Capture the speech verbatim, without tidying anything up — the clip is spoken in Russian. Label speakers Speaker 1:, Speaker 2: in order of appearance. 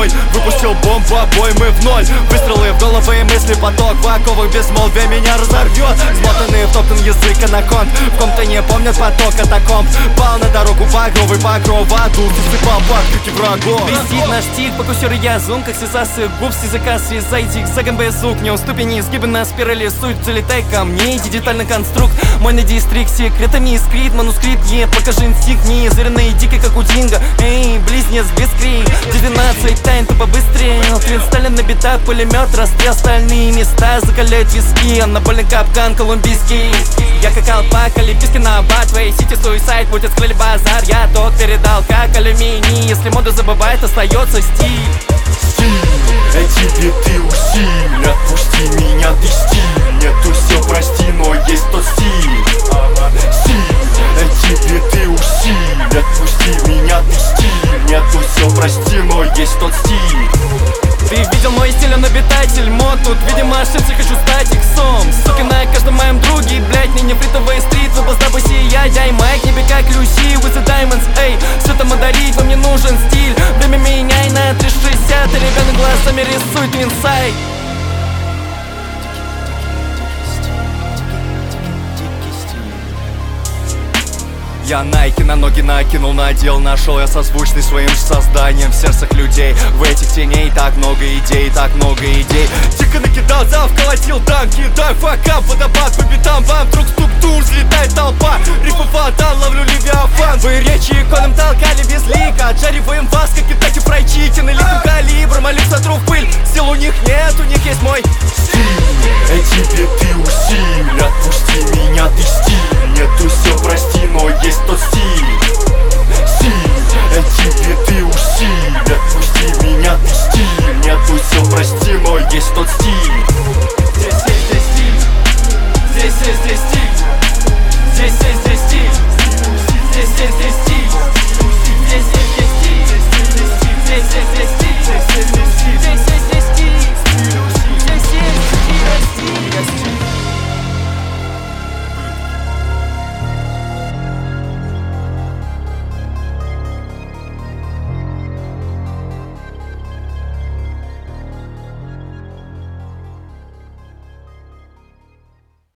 Speaker 1: огонь. Выпустил бомбу, обоймы в ноль. Выстрелы в головы, мысли поток. В оковах безмолвия меня разорвет. Смотанный втоптан язык анаконд. В ком-то не помнят поток катакомб. Пал на дорогу багровый покров. В аду засыпал по крики врагов.
Speaker 2: Висит наш тик, покусер я зум. Как связаться губ с языка связать зигзагом без звук. Не уступи, не изгибы на спирали. Суть, залетай ко мне, иди детальный конструкт. Мой на дистрикт секретами искрит манускрипт. Не покажи инстинкт, не звериный дикий, как у Динго. Эй, близнец без крик. Девятнадцать тайн, тупо быстрее. Твин Сталин на битах, пулемет, расстрел. Остальные места закаляют виски. Анабольный капкан колумбийский. Я как алпак, олимпийский на Батвей. Сити суисайд, будет скрыли базар. Я ток передал, как алюминий. Если моду забывает, остается стиль.
Speaker 1: Эти биты усиль, отпусти меня, ты стиль. Нету все, прости, но есть тот стиль. Стиль, эти биты усиль, отпусти меня, ты стиль. Нету все, прости, но есть тот стиль.
Speaker 2: Ты видел мой стиль, он обитатель мод. Тут, видимо, ошибся, хочу стать иксом. Сука, на каждом моем друге, блять, не нефритовый стрит. Выпуск бы сиять, дай майк, небе как Люси. With the diamonds, эй, светом одарить, вам не нужен стиль. Время меняй на триста шестьдесят, и ребята глазами рисует инсайд.
Speaker 1: Я найки на ноги накинул, надел. Нашел я созвучный своим созданием в сердцах людей. В этих теней так много идей, так много идей. Тихо накидал, зал вколотил танк. Кидаю факап, водопад по битам. Вам вдруг стук-тур, взлетает толпа. Рифы фонтан, ловлю левиафан. Вы речи иконом толкали безлико. Отжариваем вас, как Кентаки Фрайд Чикен. Элитным калибром, а лица тру в пыль. Сил у них нет, у них есть мой стиль. Эти биты усилия.